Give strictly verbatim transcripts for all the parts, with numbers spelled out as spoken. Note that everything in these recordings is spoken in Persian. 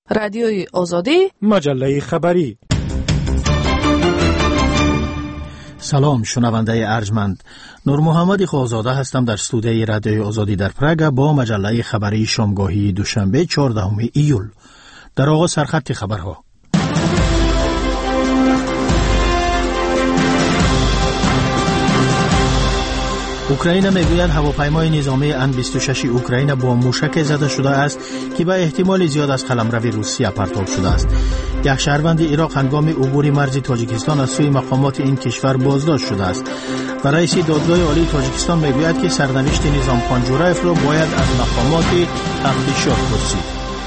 رادیوی آزادی، مجله خبری. سلام شنونده ارجمند، نور محمد خوازاده هستم در استودیوی رادیوی آزادی در پراگ با مجله خبری شامگاهی دوشنبه چهاردهم ایول. در آغاز سرخط خبرها. اوکراین میگوید هواپیمای نظامی ان بیست و شش اوکراین با موشک زده شده است که به احتمال زیاد از قلمرو روسیه پرتاب شده است. یک شهروند عراق هنگام عبور مرز تاجیکستان از سوی مقامات این کشور بازداشت شده است. و رئیس دادگاه عالی تاجیکستان میگوید که سرنوشت نظام خانجورایف را باید از مقامات تفتیشات پرسید.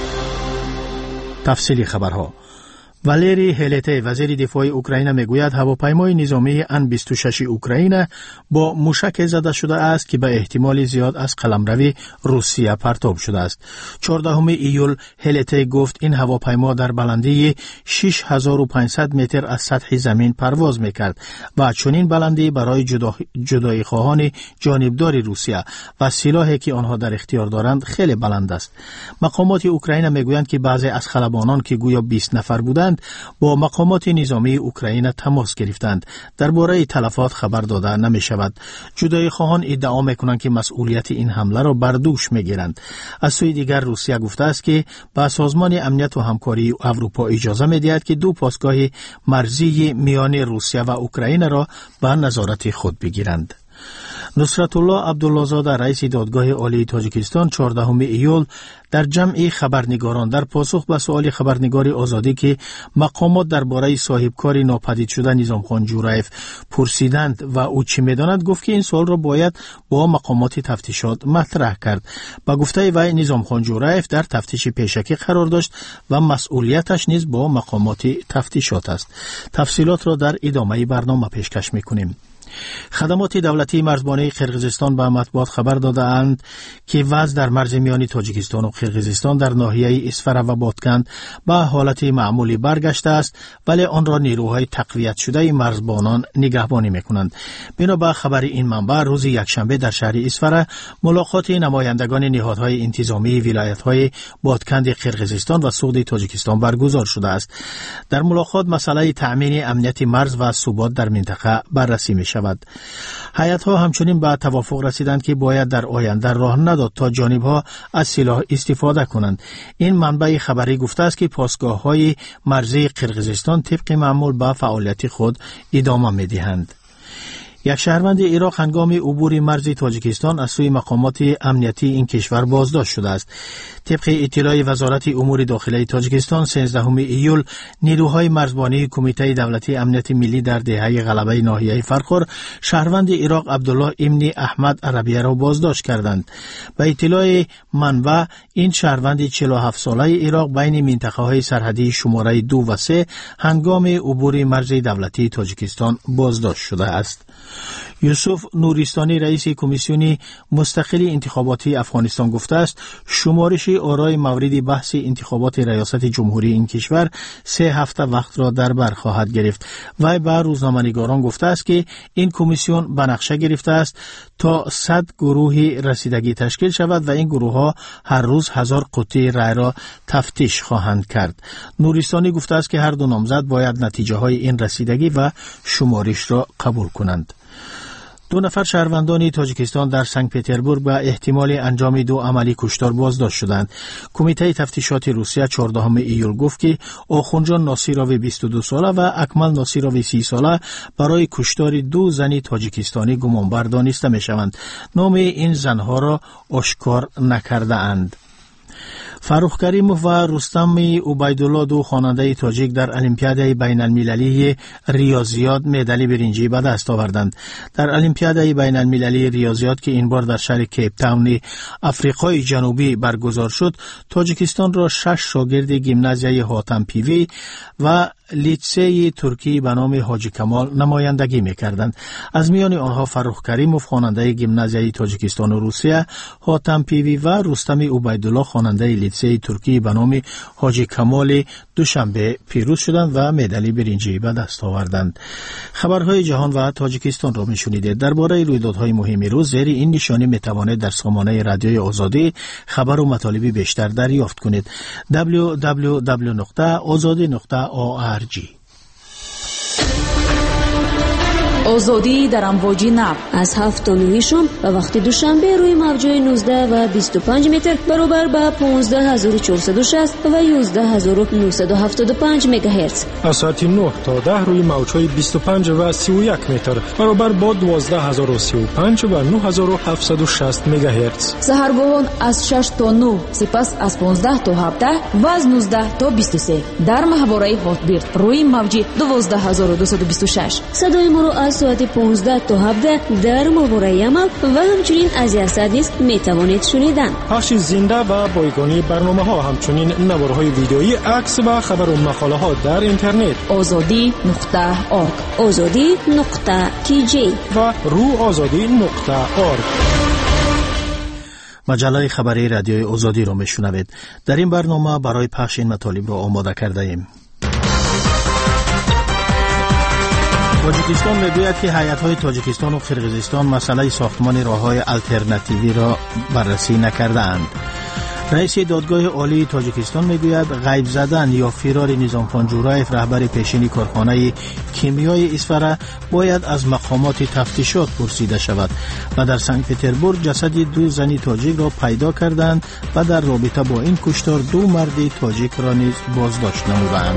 تفصیلی خبرها. والری هلته وزیر دفاع اوکراین میگوید هواپیمای نظامی ان بیست و شش اوکراین با موشک زده شده است که به احتمال زیاد از قلمرو روسیه پرتاب شده است. چهاردهم ایول هلته گفت این هواپیما در بلندی شش هزار و پانصد متر از سطح زمین پرواز میکرد و چنین بلندی برای جدا... جدایی خواهان جانبدار روسیه و سلاحی که آنها در اختیار دارند خیلی بلند است. مقامات اوکراین میگویند که بعضی از خلبانان که گویا بیست نفر بودند با مقامات نظامی اوکراین تماس گرفتند. درباره تلفات خبر داده نمی شود. جدایی خواهان ادعا میکنند که مسئولیت این حمله را بر دوش میگیرند. از سوی دیگر روسیه گفته است که به سازمان امنیت و همکاری اروپا اجازه میدهد که دو پاسگاه مرزی میان روسیه و اوکراین را به نظارت خود بگیرند. نصرت الله عبدالله‌زاده رئیس دادگاه عالی تاجیکستان چهاردهم ایول در جمع خبرنگاران در پاسخ به سؤال خبرنگار آزادی که مقامات درباره صاحبکاری ناپدید شده نظام خانجورایف پرسیدند و او چی میداند گفت که این سوال را باید با مقامات تفتیشات مطرح کرد. با گفته وی نظام خانجورایف در تفتیش پیشکی قرار داشت و مسئولیتش نیز با مقامات تفتیشات است. تفصیلات را در ادامه برنامه پیشکش میکنیم. خدمات دولتی مرزبانی قرقیزستان به مطبوعات خبر داده‌اند که وضع در مرز میانی تاجیکستان و قرقیزستان در ناحیه اسفره و بادکند به حالت معمولی برگشته است، ولی آن را نیروهای تقویت شده مرزبانان نگهبانی می‌کنند. بنا به خبر این منبع روز یکشنبه در شهر اسفره ملاقات نمایندگان نهادهای انتظامی ولایت‌های بادکند قرقیزستان و سوخت تاجیکستان برگزار شده است. در ملاقات مسئله تأمین امنیت مرز و ثبات در منطقه بررسی می‌شود. هیئت‌ها همچنین به توافق رسیدند که باید در آینده راه نداد تا جانب‌ها از سلاح استفاده کنند. این منبع خبری گفته است که پاسگاه‌های مرزی قرقیزستان طبق معمول به فعالیت خود ادامه می‌دهند. یک شهروند عراق هنگام عبور مرز تاجیکستان از سوی مقامات امنیتی این کشور بازداشت شده است. طبق اطلاع وزارت امور داخلی تاجیکستان سیزدهم ایول نیروهای مرزبانی کمیته دولتی امنیت ملی در دهه غلبه ناحیه فرخار شهروند عراق عبدالله ابن احمد عربیه را بازداشت کردند. به اطلاع منبع این شهروند چهل و هفت ساله عراق بین منطقه‌های سرحدی شماره دو و سه هنگام عبور مرز دولتی تاجیکستان بازداشت شده است. یوسف نوریستانی رئیس کمیسیون مستقل انتخاباتی افغانستان گفته است شمارش آرای مورد بحث انتخابات ریاست جمهوری این کشور سه هفته وقت را در بر خواهد گرفت. وی به روزنامه‌نگاران گفته است که این کمیسیون به نقشه گرفته است تا صد گروه رسیدگی تشکیل شود و این گروه ها هر روز هزار قطعه رای را تفتیش خواهند کرد. نوریستانی گفته است که هر دو نامزد باید نتیجه های این رسیدگی و شمارش را قبول کنند. دو نفر شهروندان تاجیکستان در سنت پترزبورگ به احتمال انجام دو عملی کشتار بازداشت شدند. کمیته تفتیشات روسیه چهاردهم ایول گفت که آخوندجان ناصیروی بیست و دو ساله و اکمل ناصیروی سی ساله برای کشتار دو زن تاجیکستانی گمانبر دانسته می‌شوند. نام این زنها را آشکار نکرده اند. فرخ کریموف و رستم عبیدالله دو خواننده تاجیک در المپیاد بین المللی ریاضیات مدال برنجی به دست آوردند. در المپیاد بین المللی ریاضیات که این بار در شهر کیپ تاون آفریقای جنوبی برگزار شد، تاجیکستان را شش شاگرد گیمنازیای حاتم پیوی و لیتسه ترکی به نام حاجی کمال نمایندگی می‌کردند. از میان آنها فرخ کریموف خواننده گیمنازیای تاجیکستان و روسیه، حاتم پیوی و رستم عبیدالله خواننده لیتسه ترکی به نام حاجی کمال دوشنبه پیروز شدند و مدال برنجی به دست آوردند. خبرهای جهان و تاجیکستان را می‌شنیدید. درباره رویدادهای مهم روز زیر این نشانی می‌توانید در سامانه رادیوی آزادی خبر و مطالب بیشتر دریافت کنید. دبلیو دبلیو دبلیو نقطه آزادی نقطه او آر جی. آزادی در امواج نب از هفت تا نه شام و وقت دوشنبه روی موج‌های نوزده و بیست و پنج متر برابر با پانزده هزار و چهارصد و شصت و یازده هزار و نهصد و هفتاد و پنج مگاهرتز. از ساعت نه تا ده روی موج‌های بیست و پنج و سی و یک متر برابر با دوازده هزار و سی و پنج و نه هزار و هفتصد و شصت مگاهرتز. سحرگاهان از شش تا نه، سپس از پانزده تا هفده و از نوزده تا بیست و سه در ماهواره هاتبیرد روی موج دوازده هزار و دویست و بیست و شش. صدای ما را از ساعت پانزده تا هفده در ماهواره عمل و همچنین از یاسد نیز میتوانید شنیدن. پخش زنده و بایگانی برنامه ها، همچنین نوارهای ویدئویی، عکس و خبر و مقاله ها در اینترنت آزادی نقطه آرگ، آزادی نقطه تی جی و رو آزادی نقطه آرگ. مجله خبری رادیوی آزادی را میشنوید. در این برنامه برای پخش این مطالب را آماده کرده ایم. تاجیکستان میگوید که هیئت‌های تاجیکستان و قرقیزستان مسئله ساختمان راه‌های آلترناتیوی را بررسی نکردند. رئیس دادگاه عالی تاجیکستان میگوید غیب زدن یا فرار نظام خان جورایف رهبر پیشین کارخانه کیمیای اصفهان باید از مقامات تفتیشات پرسیده شود و در سنت پترزبورگ جسد دو زنی تاجیک را پیدا کردند و در رابطه با این کشتار دو مرد تاجیک را نیز بازداشت نمودند.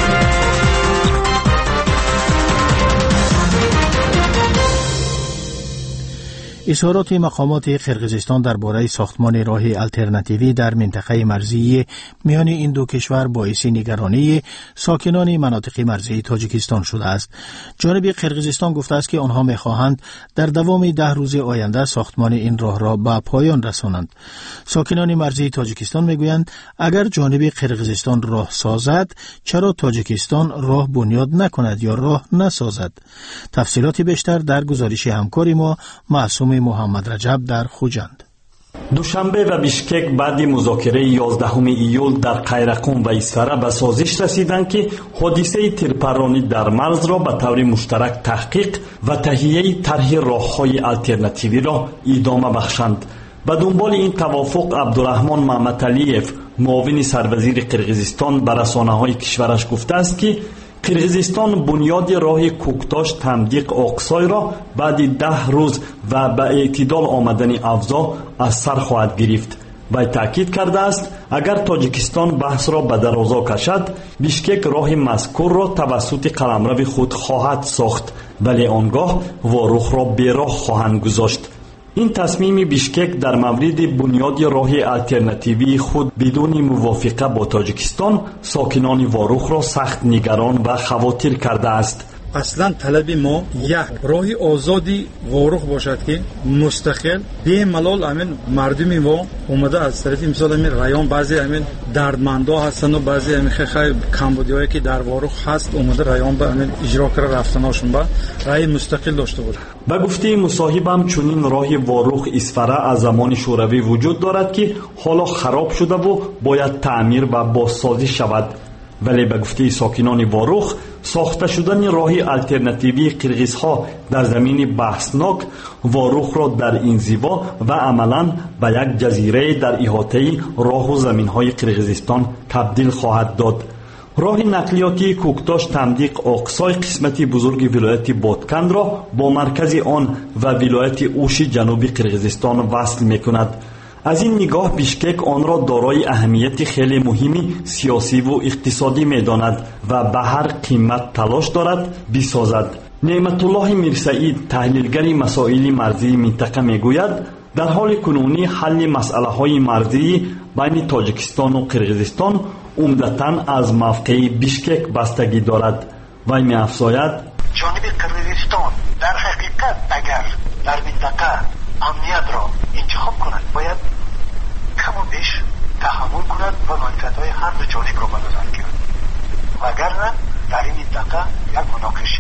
اظهارات مقامات قرقیزستان درباره ساختمان راه آلترناتیوی در منطقه مرزی میان این دو کشور باعث نگرانی ساکنان مناطق مرزی تاجیکستان شده است. جانب قرقیزستان گفته است که آنها می‌خواهند در دوام ده روز آینده ساختمان این راه را به پایان رسانند. ساکنان مرزی تاجیکستان میگویند اگر جانب قرقیزستان راه سازد، چرا تاجیکستان راه بنیاد نکند یا راه نسازد؟ تفصیلات بیشتر در گزارش همکار ما معصوم محمد رجب در خوجند. دوشنبه و بیشکک بعد مذاکره یازدهم ایول در قیرقون و اصفهان به سازش رسیدند که حادثه تیرپرانی در مرز را به طور مشترک تحقیق و تهیه طرح راه‌های آلترناتیوی را ادامه بخشند. به دنبال این توافق عبدالرحمن محمدعلیف، معاون سروزیر قرقیزستان، به رسانه‌های کشورش گفته است که قرقیزستان بنیاد راه کوکتاش تمدیق آقسای را بعد ده روز و به اعتدال آمدن افزا از سر خواهد گرفت. وی تاکید کرده است اگر تاجیکستان بحث را به درازا کشد، بیشکک راه مذکور را توسط قلمرو خود خواهد ساخت، ولی آنگاه واروخ را بیراه خواهند گذاشت. این تصمیم بیشکک در مورد بنیاد راه آلترناتیوی خود بدون موافقه با تاجیکستان ساکنان واروخ را سخت نگران و خواطر کرده است. اصلا طلب ما یک راه آزادی واروخ باشد که مستقل به ملال امین مردمی ما اومده از طرف مثال امین رایان بعضی امین دردمندا هستن و بعضی امین خیلی کمبودیایی که در واروخ هست اومده رایان به امین اجرا کرده رفتناشون با رای مستقل داشته باشه. به گفته مصاحبم چنین راه واروخ اصفهان از زمان شوروی وجود دارد که حالا خراب شده و باید تعمیر و بازسازی شود. ولی به گفته ساکنان واروخ ساخته شدن راه آلترناتیوی قرقیزها در زمین بحثناک واروخ را در انزوا و عملاً به یک جزیره در احاطه راه و زمین‌های قرقیزستان تبدیل خواهد داد. راه نقلیاتی کوکتاش تمدیق آقسای قسمتی بزرگ ولایت بادکند را با مرکز آن و ولایت اوش جنوبی قرقیزستان وصل می‌کند. از این نگاه بیشکک آن را دارای اهمیت خیلی مهمی سیاسی و اقتصادی می‌داند و به هر قیمت تلاش دارد بسازد. نعمت الله میرسعید، تحلیلگر مسائل مرزی منطقه میگوید در حال کنونی حل مسئله‌های مرزی بین تاجیکستان و قرقیزستان عمدتاً از موقع بیشکک بستگی دارد. وی می‌افزاید جانب قرقیزستان در حقیقت اگر در منطقه امنیت را انتخاب کند باید کم و بیش تحمل کند و منفعت‌های هر دو جانب را به نظر گیرد، وگرنه در منطقه یک مناقشه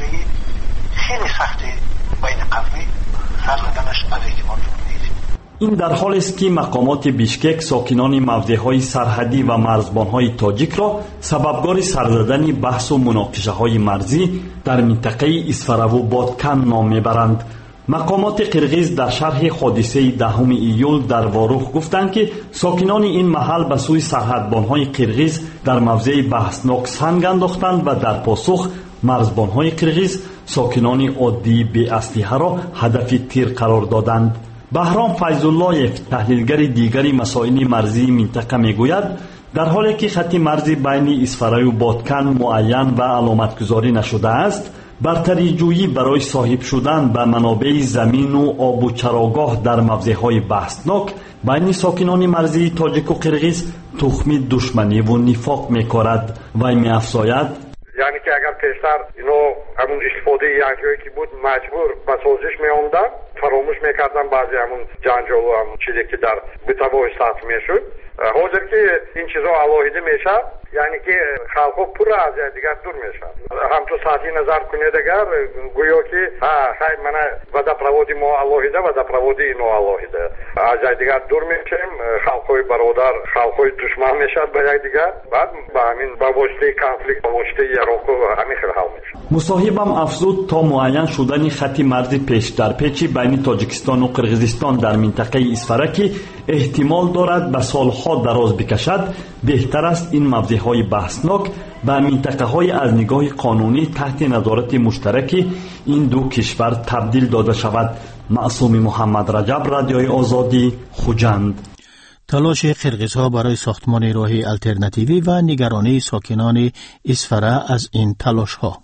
خیلی سختی بین قومی سر زدنش از احتمال نیست. این در حالی است که مقامات بیشکک ساکنان موضع‌های سرحدی و مرزبان‌های تاجیک را سببگار سرزدن بحث و مناقشه‌های مرزی در منطقه اسفره و بادکن نام می‌برند. مقامات قرغیز در شرح حادثه دهم ایول در واروخ گفتند که ساکنان این محل به سوی سرحدبان‌های قرغیز در موضع بحثناک سنگ انداختند و در پاسخ مرزبان‌های قرغیز ساکنان عادی بی اسلحه را هدف تیر قرار دادند. بهرام فیض‌الله‌یف تحلیلگر دیگری مسائل مرزی منطقه میگوید در حالی که خط مرزی بین اسفره و بادکن معین و علامتگذاری نشده است، برتری جویی برای صاحب شدن به منابع زمین و آب و چراگاه در موضع‌های بحثناک بین ساکنان مرزی تاجیک و قرغیز تخم دشمنی و نفاق می‌کارد. وی می‌افزاید یعنی که اگر پیشتر اینو همون استفاده یک جایی که بود مجبور به سازش می‌آمدن، فراموش می‌کردن بعضی همون جنجال و همون چیزی که در بتوای سطح می‌شد. حاضر که این چیزا علاهیده میشه، یعنی که خلقو پر از دیگر دور میشه. هم تو سطحی نظر کنید اگر گویا که ها های من و در پروادی ما علاهیده و در پروادی اینو علاهیده از دیگر دور میشیم، خلقوی برادر خلقوی دشمن میشه به یک دیگر، بعد با همین با واسطه کنفلیکت با واسطه یراکو همین خیلی حل میشه. مصاحبم افزود تا معین شدن خط مرزی پیش در پیچی بین تاجیکستان و قرغیزستان در منطقه اسفره که احتمال دارد به سالها دراز بکشد، بهتر است این موضع‌های بحثناک به منطقه‌های از نگاه قانونی تحت نظارت مشترک این دو کشور تبدیل داده شود. معصوم محمد رجب، رادیوی آزادی، خوجند. تلاش قرغیزها برای ساختمان راه الترناتیوی و نگرانی ساکنان اسفره از این تلاش‌ها.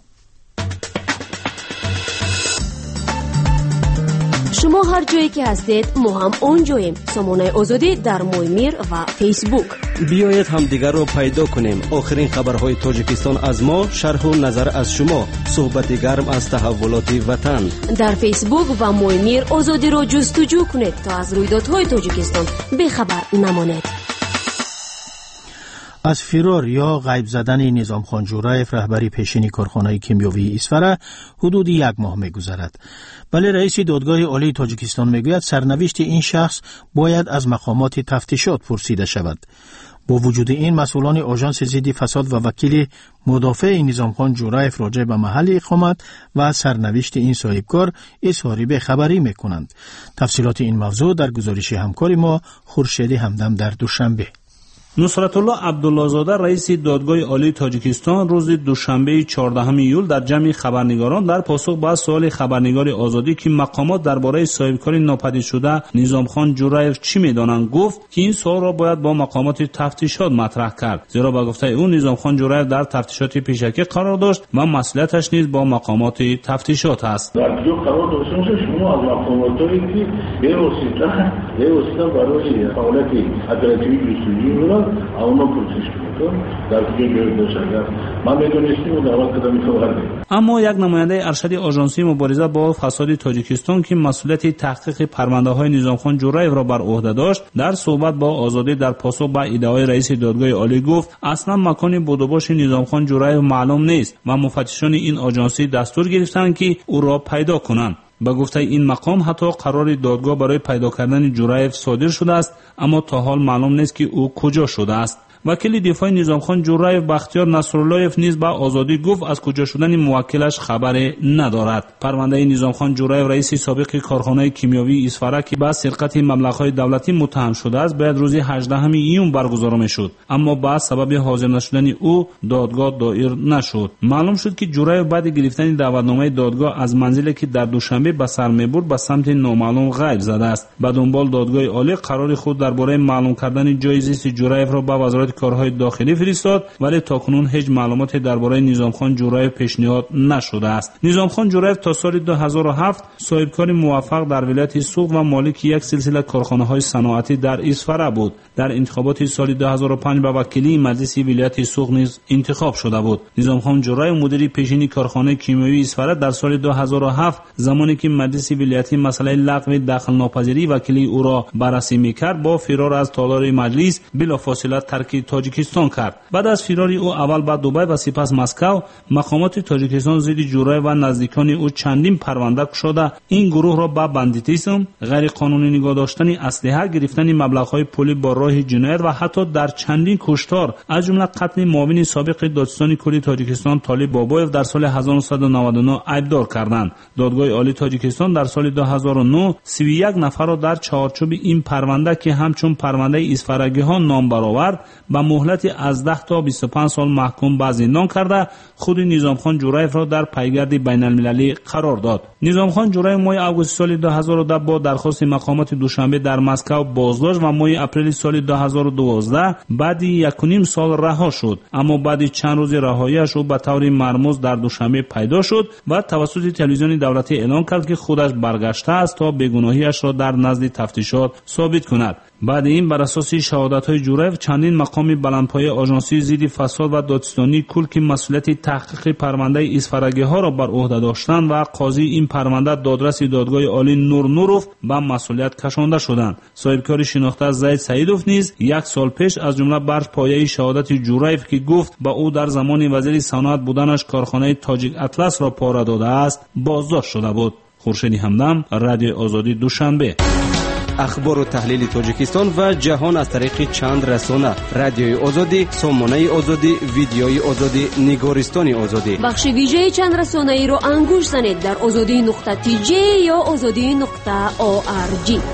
شما هر جایی که هستید ما هم اونجاییم. سامانه آزادی در مویمیر و فیسبوک. بیایید هم دیگر رو پیدا کنیم. آخرین خبرهای تاجیکستان از ما، شرح و نظر از شما، صحبت گرم از تحولات وطن. در فیسبوک و مویمیر آزادی رو جستجو کنید تا از رویدادهای تاجیکستان بیخبر نمانید. از فرار یا غیب زدن نظام خان جورایف رهبری پیشین کارخانه کیمیاوی اسفره حدود یک ماه می‌گذرد. ولی رئیس دادگاه عالی تاجیکستان میگوید سرنوشت این شخص باید از مقامات تفتیشات پرسیده شود. با وجود این مسئولان آژانس ضد فساد و وکیل مدافع نظام خان جورایف راجع به محل اقامت و سرنوشت این صاحبکار اظهار بی‌خبری میکنند. تفصیلات این موضوع در گزارش همکار ما خورشید همدم در دوشنبه. نصرت الله عبدالله زاده رئیس دادگاه عالی تاجیکستان روز دوشنبه چهاردهم ایول در جمع خبرنگاران در پاسخ به سوال خبرنگار آزادی که مقامات درباره صاحبکاری ناپدید شده نظام خان جورایف چی می‌دانند گفت که این سوال را باید با مقامات تفتیشات مطرح کرد، زیرا به گفته او نظام خان جورایف در تفتیشات پیشکی قرار داشت و مسئولیتش نیز با مقامات تفتیشات است. در جو قرار داشته شما از مقاماتی که به واسطه به واسطه برای فعالیت ادارتی جستجو اونا پرسش می‌کنن در کجا داشتن ما می‌دونستیم در وقت قدمی خبر. اما یک نماینده ارشد آژانسی مبارزه با فساد تاجیکستان که مسئولیت تحقیق پرونده‌های نظام خان جورایف را بر عهده داشت در صحبت با آزادی در پاسخ به ادعای رئیس دادگاه عالی گفت اصلا مکان بودوباش نظام خان جورایف معلوم نیست و مفتشان این آژانسی دستور گرفتند که او را پیدا کنند. با گفته این مقام حتی قرار دادگاه برای پیدا کردن جورایف صادر شده است، اما تا حال معلوم نیست که او کجا شده است. وکیل دفاع نظام خان جورایف بختیار نصراللهیف نیز به آزادی گفت از کجا شدن موکلش خبر ندارد. پرونده نظام خان جورایف رئیس سابق کارخانه کیمیاوی اسفره که به سرقت مبلغ‌های دولتی متهم شده است باید روز هجدهم ایون برگزار می‌شد، اما به سبب حاضر نشدن او دادگاه دایر نشد. معلوم شد که جورایف بعد گرفتن دعوتنامه دادگاه از منزلی که در دوشنبه به سر می‌برد به سمت نامعلوم غیب زده است. به دنبال دادگاه عالی قرار خود درباره معلوم کردن جای زیست جورایف را به وزارت کارهای داخلی فرستاد، ولی تاکنون هیچ معلوماتی درباره نظام خان جورایف پیشنهاد نشده است. نظام خان جورایف تا سال دو هزار و هفت صاحبکار موفق در ولایت سوق و مالک یک سلسله کارخانه‌های صنعتی در اسفره بود. در انتخابات سال دو هزار و پنج به وکیلی مجلس ولایت سوق نیز انتخاب شده بود. نظام خان جورایف مدیر پیشین کارخانه کیمیاوی اسفره در سال دو هزار و هفت زمانی که مجلس ولایتی مسئله لغو دخل ناپذیری وکیلی او را بررسی می‌کرد با فرار از تالار مجلس بلافاصله ترک فراری تاجیکستان کرد. بعد از فراری او اول به دبی و سپس مسکو، مقامات تاجیکستان ضد جورای و نزدیکان او چندین پرونده گشوده این گروه را به بندیتیسم، غیر قانونی نگاه داشتن اسلحه، گرفتن مبلغ‌های پولی با راه جنایت و حتی در چندین کشتار از جمله قتل معاون سابق دادستان کلی تاجیکستان طالب بابایف در سال هزار و نهصد و نود و نه ایبدار کردند. دادگاه عالی تاجیکستان در سال دو هزار و نه سی و یک نفر را در چارچوب این پرونده که همچون پرونده اسفرگی‌ها نام برآورد به مهلت از ده تا بیست و پنج سال محکوم به زندان کرده. خود نظامخان جورایف را در پیگرد بین المللی قرار داد. نظامخان جورایف ماه آگوست سال دو هزار و ده با درخواست مقامات دوشنبه در مسکو بازداشت و ماه اپریل سال دو هزار و دوازده بعد یک و نیم سال رها شد، اما بعد چند روز رهایی‌اش او به طور مرموز در دوشنبه پیدا شد و توسط تلویزیون دولتی اعلان کرد که خودش برگشته است تا بیگناهی‌اش را در نزد تفتیشات ثابت کند. بعد این بر اساس شهادت‌های جورایف چندین مقام بلندپایه آژانسی ضد فساد و دادستانی کل که مسئولیت تحقیق پرونده اسفرگی‌ها را بر عهده داشتند و قاضی این پرونده دادرس دادگاه عالی نور نوروف به مسئولیت کشانده شدند. صاحبکار شناخته زید سعیدوف نیز یک سال پیش از جمله بر پایه شهادت جورایف که گفت با او در زمان وزیر صنعت بودنش کارخانه تاجیک اطلس را پاره داده است بازداشت شده بود. خورشید همدم، رادیو آزادی، دوشنبه. اخبار و تحلیل تاجیکستان و جهان از طریق چند رسانه: رادیوی آزادی، سامانه آزادی، ویدیوی آزادی، نگارستان آزادی. بخش ویژه چند رسانه ای رو انگوش زنید در آزادی نقطه تی جی یا آزادی نقطه او آر جی.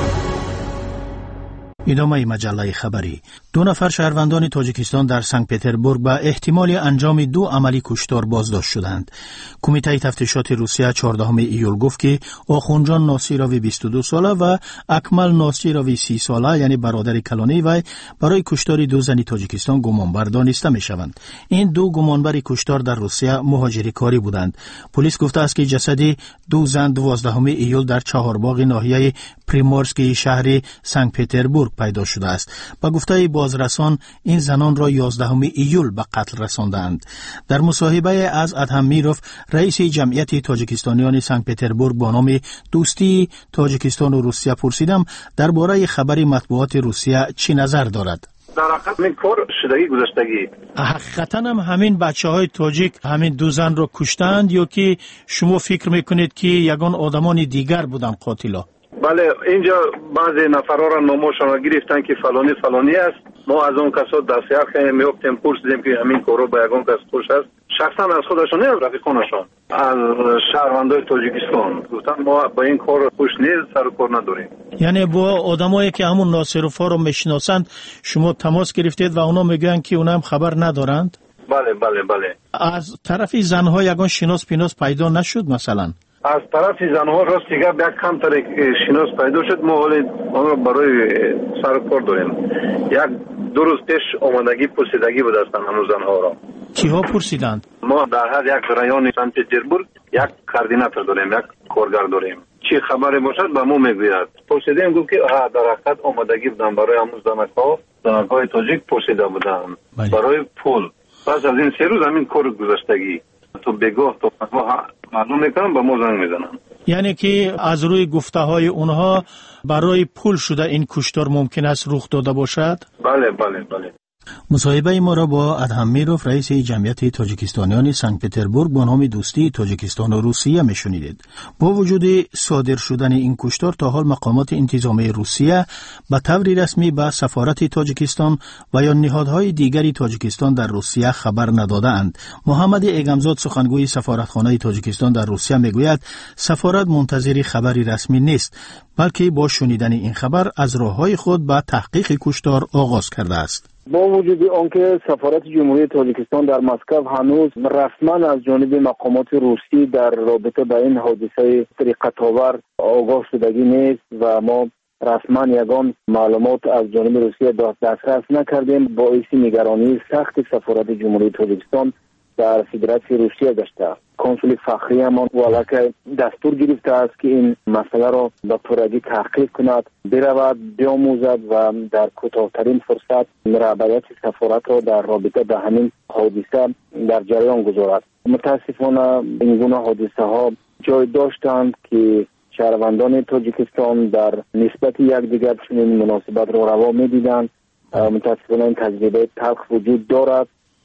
ادامه مجله خبری. دو نفر شهروندان تاجیکستان در سنت پترزبورگ به احتمال انجام دو عملی کشتار بازداشت شدند. کمیته تفتیشات روسیه چهاردهم ایول گفت که آخونجان ناصیروی بیست و دو ساله و اکمل ناصیروی سی ساله یعنی برادر کلانی وی برای کشتار دو زن تاجیکستان گمانبر دانسته می شوند. این دو گمانبر کشتار در روسیه مهاجری کاری بودند. پلیس گفته است که جسد دو زن دوازدهم ایول در چهارباغ ناحیه پریمورسکی شهر سنت پترزبورگ پیدا شده است. با گفته بازرسان این زنان را یازدهم ایول به قتل رساندند. در مصاحبه از ادهم میروف رئیس جمعیت تاجیکستانیان سنت پترزبورگ با نام دوستی تاجیکستان و روسیه پرسیدم درباره خبر مطبوعات روسیه چی نظر دارد. در حقیقت این کار شدگی گذشتگی. حقیقتا هم همین بچه های تاجیک همین دو زن را کشتند یا که شما فکر میکنید که یگان آدمان دیگر بودن قاتلا؟ بله، اینجا بعضی نفرها را نامشان را گرفتن که فلانی فلانی است. ما از اون کسا دست یخ میافتیم پرسیدیم که همین کارو به یگان کس خوش است. شخصا از خودشان نه، رفیقانشان از شهروندای تاجیکستان گفتن ما با این کار خوش نیست، سر و کار نداریم. یعنی با آدمایی که همون ناصرفا رو میشناسند شما تماس گرفتید و اونا میگن که اونا هم خبر ندارند؟ بله بله بله. از طرف زنها یگان شناس پیناس پیدا نشد مثلا؟ از طرف زنها راست دیگه یک کم طریق شناس پیدا شد. ما حالی آن را برای سر کار داریم. یک دو روز پیش آمدگی پرسیدگی بود هستن هنوز زنها را. کیها پرسیدند؟ ما در هر یک رایان سنت پترزبورگ یک کاردیناتور داریم، یک کارگر داریم. چی خبری باشد به ما میگوید. پرسیدیم گفت که ها در حقیقت آمدگی بودن برای همون زنک‌ها، زنک‌های تاجیک پرسیده بودن برای پول. پس از این سه روز همین کار گذشتگی تو بگاه تو معلوم میکنم با ما زنگ میزنم. یعنی که از روی گفته های اونها برای پول شده این کشتار ممکن است رخ داده باشد؟ بله بله بله. مصاحبه ما را با ادهم میروف رئیس جمعیت تاجیکستانیان سنت پترزبورگ با نام دوستی تاجیکستان و روسیه میشنیدید. با وجود صادر شدن این کشتار تا حال مقامات انتظامی روسیه به طور رسمی به سفارت تاجیکستان و یا نهادهای دیگری تاجیکستان در روسیه خبر ندادند. محمد ایگمزاد سخنگوی سفارتخانه تاجیکستان در روسیه میگوید سفارت منتظر خبری رسمی نیست، بلکه با شنیدن این خبر از راههای خود به تحقیق کشتار آغاز کرده است. با وجود آنکه سفارت جمهوری تاجیکستان در مسکو هنوز رسما از جانب مقامات روسی در رابطه با این حادثه طریقت‌آور آگاه شدگی نیست و ما رسما یگان معلومات از جانب روسیه دسترس نکردیم، باعث نگرانی سخت سفارت جمهوری تاجیکستان در فدراسیون روسیه گشته. کنسول فخری همان ولکه دستور گرفته است که این مسئله را به پورگی تحقیق کند، برود بیاموزد و در کوتاه‌ترین فرصت رهبریت سفارت را در رابطه به همین حادثه در جریان گذارد. متاسفانه این گونه حادثه ها جای داشتند که شهروندان تاجیکستان در نسبت یکدیگر چنین مناسبت را روا می‌دیدند متاسفانه این تجربه تلخ وجود دارد.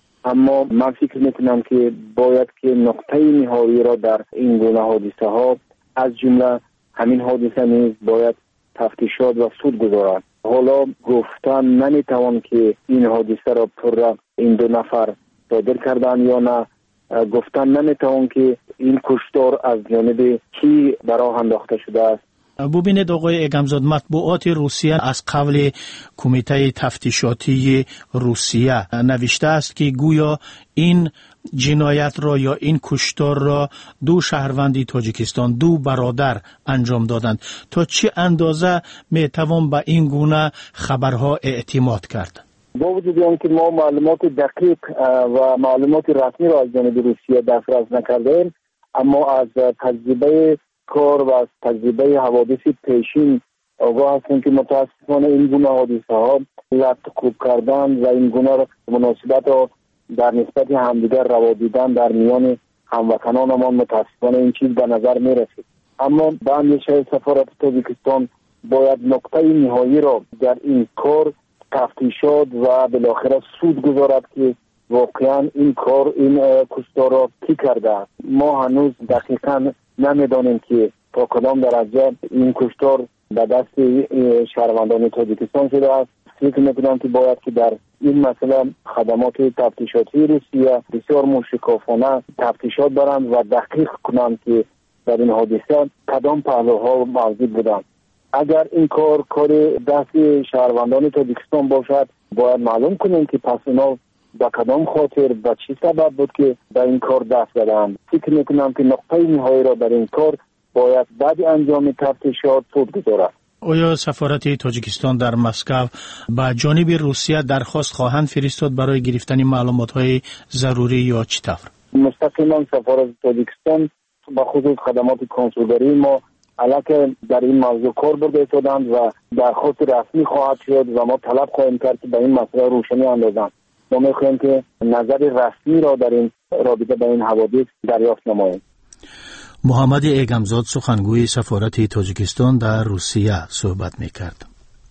اما من فکر میکنم که باید که نقطه نهایی را در این گونه حادثه ها از جمله همین حادثه نیز باید تفتیشات و سود گذارد. حالا گفتن نمیتوان که این حادثه را پر این دو نفر صادر کردن یا نه، گفتن نمیتوان که این کشتار از جانب کی برای انداخته شده است. ببینید آقای ایگمزاد، مطبوعات روسیه از قبل کمیته تفتیشاتی روسیه نوشته است که گویا این جنایت را یا این کشتار را دو شهروندی تاجیکستان، دو برادر انجام دادند. تا چه اندازه میتوان به این گونه خبرها اعتماد کرد؟ با وجود آنکه ما معلومات دقیق و معلومات رسمی را از جانب روسیه دسترس نکردیم، اما از تجربه کار و از تجربه حوادث پیشین آگاه هستیم که متاسفانه این گونه حادثه ها لطف خوب کردن و این گونه مناسبت را در نسبت همدیگر روا دیدن در میان هموطنانمان متاسفانه این چیز به نظر می رسید. اما به اندیشه سفارت تاجیکستان باید نقطه نهایی را در این کار تفتیشات و بالاخره سود گذارد که واقعا این کار این کشتار را کی کرده. ما هنوز دقیقاً نمیدانیم که تا کدام درجه این کشتار به دست شهروندان تاجیکستان شده است. فکر میکنم که باید که در این مسئله خدمات تفتیشاتی روسیه بسیار مشکافانه تفتیشات برند و دقیق کنند که در این حادثه کدام پهلوها موجود بودند. اگر این کار کار دست شهروندان تاجیکستان باشد، باید معلوم کنیم که پس اینا با کدام خاطر و چی سبب بود که به این کار دست زدند. فکر میکنم که نقطه نهایی را در این کار باید بعد انجام تفتیشات سود گذارد. آیا سفارت تاجیکستان در مسکو با جانب روسیه درخواست خواهند فرستاد برای گرفتن معلومات‌های ضروری یا چی طور؟ مستقیما سفارت تاجیکستان با خصوص خدمات کنسولگری ما علاقه در این موضوع کار برده شدند و درخواست رسمی خواهد شد و ما طلب خواهیم کرد که به این مسئله روشنی اندازند. ما می‌خواهیم که نظر رسمی را در این رابطه با این حوادث دریافت نماییم. محمد ایگمزاد، سخنگوی سفارت تاجیکستان در روسیه، صحبت می‌کرد.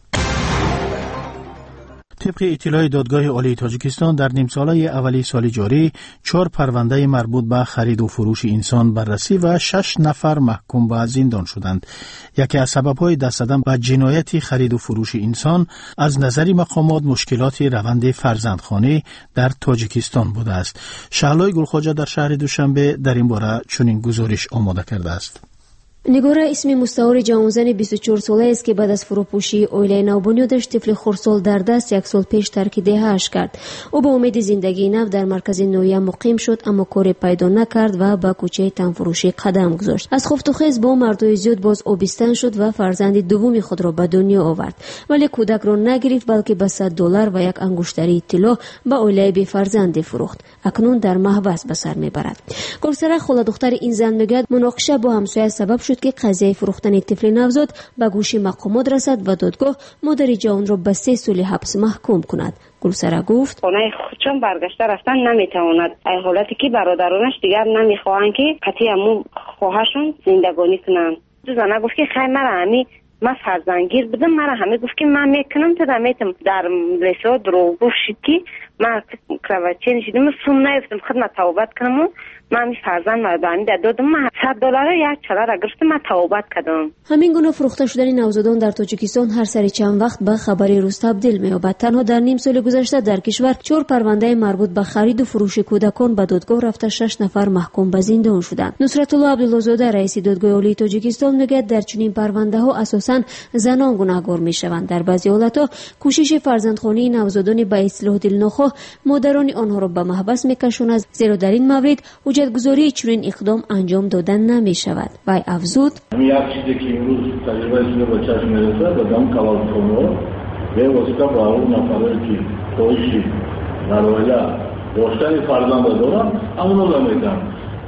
طبق اطلاع دادگاه عالی تاجیکستان در نیم ساله اولی سال جاری چهار پرونده مربوط به خرید و فروش انسان بررسی و شش نفر محکوم به زندان شدند. یکی از سبب‌های دست زدن به جنایت خرید و فروش انسان از نظر مقامات مشکلات روند فرزندخوانی در تاجیکستان بوده است. شهلای گلخواجه در شهر دوشنبه در این باره چنین گزارش آماده کرده است. نگاره اسم مستعار جوانزن بیست و چهار ساله است که بعد از فروپوشی اویله نوبنیادش طفل خردسال در دست یک سال پیش ترک دهه‌اش کرد. او با امید زندگی نو در مرکز نویه مقیم شد، اما کاری پیدا نکرد و به کوچه تنفروشی قدم گذاشت. از خفت و خیز با مردای زیاد باز آبستن شد و فرزند دومی خود را به دنیا آورد، ولی کودک را نگرفت بلکه به صد دلار و یک انگشتری طلا به اویله بی فرزند فروخت. اکنون در محبس به سر میبرد. گلسره خاله دختر این زن میگوید مناقشه با همسایه سبب شد که قضیه فروختن طفل نوزاد به گوش مقامات رسد و دادگاه مادر جوان را به سه سال حبس محکوم کند. گلسره گفت خانه خودشان برگشته رفتن نمیتواند، ای حالتی که برادرانش دیگر نمیخواهند که قطعی همون خواهرشون زندگانی کنند. دو زنه گفت که خیلی مرا همی من فرزندگیر بودم، مرا همه گفت که من میکنم تا دمیتم در لیسا درو گفت که من کراوچه نشیدم سوم نیفتم خدمت توبت کنم و من می فرزند مردانی در دادم، من صد دلار یک چلا را گرفتم، من توبت کردم. همین گونه فروخته شدن نوزادان در تاجیکستان هر سری چند وقت به خبری روز تبدیل می‌یابد. تنها در نیم سال گذشته در کشور چهار پرونده مربوط به خرید و فروش کودکان به دادگاه رفته، شش نفر محکوم به زندان شدند. نصرت الله عبدالله‌زاده رئیس دادگاه عالی تاجیکستان میگوید در چنین پرونده‌ها اساساً زنان گناهکار میشوند. در بعضی حالت‌ها کوشش فرزندخوانی نوزادان به اصلاح دلنخواه مادران آنها را به محبس می‌کشاند، زیرا در این مورد حجتگذاری چنین اقدام انجام دادن نمی شود. وی افزود یک چیزی که امروز تجربه شده با چشم میرسه دادم کلالتونو به واسطه با اون نفره که خواهشی در اویده داشتن فرزند دارم همونو نمیدم.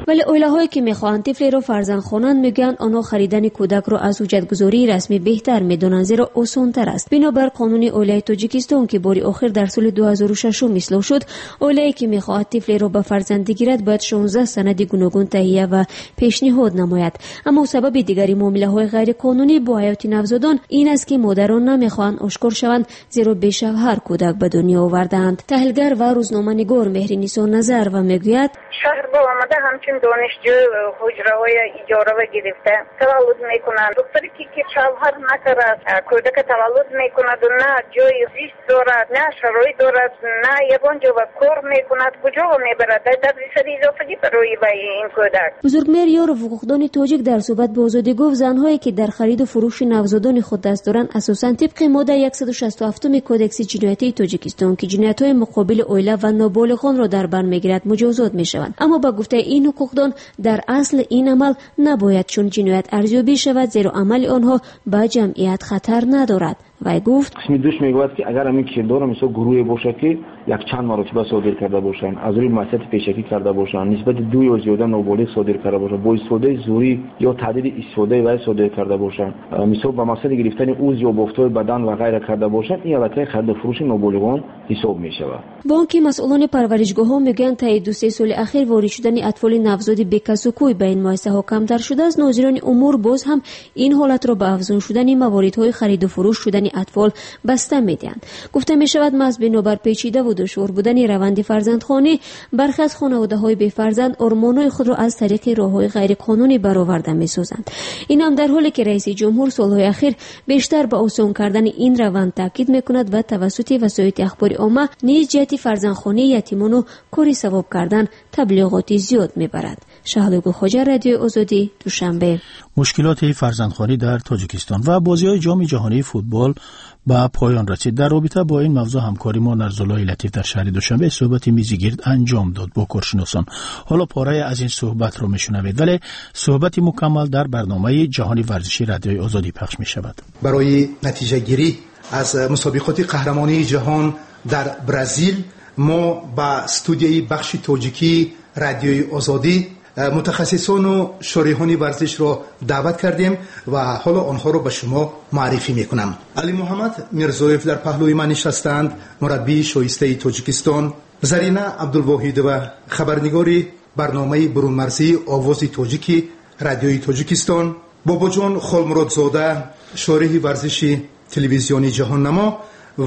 ولی اویلاهایی که میخواهند طفلی را فرزند خوانند میگویند آنها خریدن کودک را از حجتگذاری رسمی بهتر میدانند، زیرا آسان‌تر است. بنابر قانون اولای تاجیکستان که باری آخر در سال دو هزار و شش اصلاح شد، اولایی که میخواهد طفلی را به فرزند گیرد باید شانزده سند گوناگون تهیه و پیشنهاد نماید. اما سبب دیگری معامله‌های غیر قانونی با حیات نوزادان این است که مادران نمیخواهند آشکار شوند، زیرا بیش از هر کودک به دنیا آوردند. تحلیلگر و روزنامه‌نگار مهرنیسا نظر و میگوید شهر با آمده همچین دانشجو حجره‌های اجاره و گرفته تولد میکنند. دختری که که شوهر نکرد کودک تولد میکند و نه جای زیست دارد، نه شرایط دارد، نه یگانجا و کار میکند، کجا میبرد؟ در سری اضافگی برای این کودک. بزرگمهر یار حقوقدان تاجیک در صحبت با آزادی گفت زنهایی که در خرید و فروش نوزادان خود دست دارند اساساً طبق ماده صد و شصت و هفت کودکس جنایتی تاجیکستان که جنایت‌های مقابل اویلا و نابالغان را در بر میگیرد مجازات میشوند. اما با گفته این حقوقدان در اصل این عمل نباید چون جنایت ارزیابی شود، زیرا عمل آنها به جمعیت خطر ندارد. و گفت قسمی دوش میگوید که اگر همین کردار مثلا گروهی باشه که یک چند مرتبه صادر کرده باشند، از روی معصیت پیشکی کرده باشند، نسبت دو یا زیاده نابالغ صادر کرده باشند، با استفاده زوری یا تعدید استفاده وای صادر کرده باشند، مثلا با مقصد گرفتن عضو یا بافت‌های بدن و غیره کرده باشند، این البته خرید و فروش نابالغان حساب میشود. بانک مسئولان پرورشگاه‌ها میگن تا دو سه سال اخیر وارد شدن اطفال نوزاد بی‌کس و کوی به این مؤسسه‌ها کمتر شده است. ناظران امور باز هم این حالت را به افزون شدن مواردهای خرید و فروش شدن اطفال بسته می‌دهند. گفته می‌شود محض بنابر پیچیده و دشوار بودن روند فرزندخوانی برخی از خانواده‌های بی فرزند آرمان‌های خود را از طریق راه‌های غیر قانونی برآورده می‌سازند. این هم در حالی که رئیس جمهور سال‌های اخیر بیشتر به آسان کردن این روند تاکید می‌کند و توسط وسایل اخباری عامه نیز جهت فرزندخوانی یتیمان و کاری ثواب کردن تبلیغاتی زیاد می‌برد. شهلوگو خواجه، رادیو آزادی، دوشنبه. مشکلات فرزندخوانی در تاجیکستان و بازی‌های جام جهانی فوتبال با پایان رسید. در رابطه با این موضوع همکاری ما نرزالای لطیف در شهر دوشنبه صحبت میزگرد انجام داد با کارشناسان. حالا پاره از این صحبت رو میشنوید، ولی صحبت مکمل در برنامه جهانی ورزشی رادیوی آزادی پخش میشود. برای نتیجه گیری از مسابقات قهرمانی جهان در برزیل ما با استودیوی بخش تاجیکی رادیوی آزادی متخصصان و شارحان ورزش را دعوت کردیم و حالا آنها را به شما معرفی میکنم. علی محمد میرزایف در پهلوی من نشستند، مربی شایسته تاجیکستان. زرینه عبدالواحد و خبرنگاری برنامه برون مرزی آواز تاجیکی رادیوی تاجیکستان. بابا جان خالمرادزاده شارح ورزشی تلویزیونی جهان نما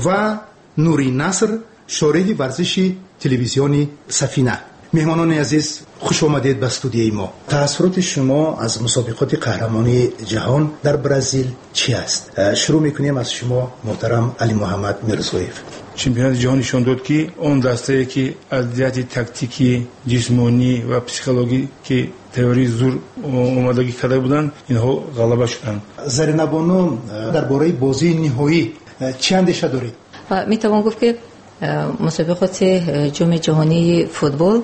و نوری نصر شارح ورزشی تلویزیونی سفینه. مهمانان عزیز خوش آمدید به استودیوی ما. تأثیرات شما از مسابقات قهرمانی جهان در برزیل چی است؟ شروع میکنیم از شما محترم علی محمد میرزایف. چمپیونات جهان نشان داد که اون دسته‌ای که از جهت تاکتیکی، جسمانی و پسیکولوژی که تئوری زور اومدگی کرده بودن اینها غلبه شدند. زرینه بانو درباره بازی نهایی چی اندیشه دارید؟ میتوان گفت که مسابقات جام جهانی فوتبال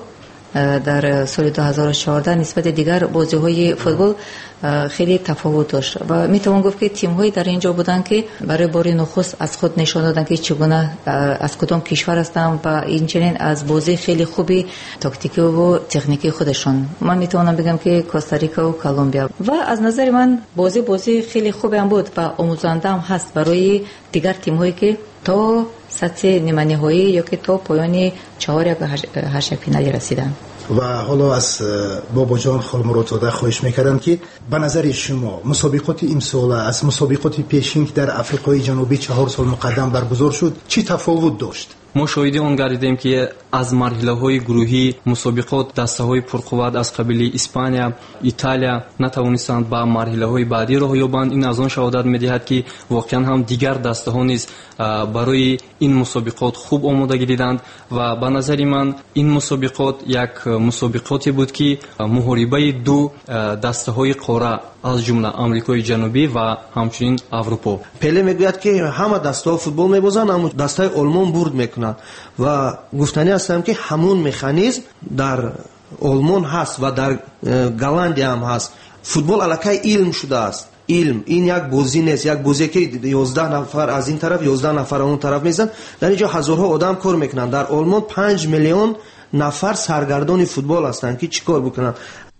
در سال دو هزار و چهارده نسبت دیگر بازی‌های فوتبال خیلی تفاوت داشت و میتوان گفت که تیم‌هایی در اینجا بودن که برای بار نخست از خود نشان دادن که چگونه از کدام کشور هستند و اینچنین از بازی خیلی خوبی تاکتیکی و تکنیکی خودشون. من میتونم بگم که کوستاریکا و کلمبیا و از نظر من بازی بازی خیلی خوبی هم بود و آموزنده هم هست برای دیگر تیم‌هایی که تا سطح نیمه نهایی یا که تا پایان چهار یا هشت فینالی رسیدن. و حالا از بابا جان خالمرادزاده خواهش میکردم که به نظر شما مسابقات امسال از مسابقات پیشین که در افریقای جنوبی چهار سال مقدم برگزار شد چی تفاوت داشت؟ ما شاهد اون گردیدیم که از مرحله‌های گروهی مسابقات دسته‌های پرقوت از قبیل اسپانیا، ایتالیا نتوانستند با مرحله‌های بعدی راه یابند. این از آن شهادت می‌دهد که واقعا هم دیگر دسته‌ها نیز برای این مسابقات خوب آمادگی دیدند و به نظر من این مسابقات یک مسابقاتی بود که محاربه دو دسته‌های قاره از جمله آمریکای جنوبی و همچنین اروپا. پله میگوید که همه دسته‌ها فوتبال می‌بازند اما دسته‌های آلمان برد میکنند و گفتنی هستم که همون مکانیزم در آلمان هست و در گلندیا هم هست. فوتبال الکی علم شده است. علم این یک بازی نیست، یک بازی که یازده نفر از این طرف یازده نفر اون طرف میزنن. در اینجا هزارها آدم کار میکنن. در آلمان پنج میلیون نفر سرگردان فوتبال هستند که چیکار بکنن.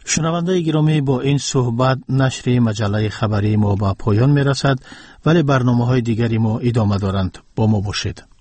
شنونده گرامی، با این صحبت نشر مجله خبری ما به پایان می رسد، ولی برنامه های دیگری ما ادامه دارند. با ما باشید.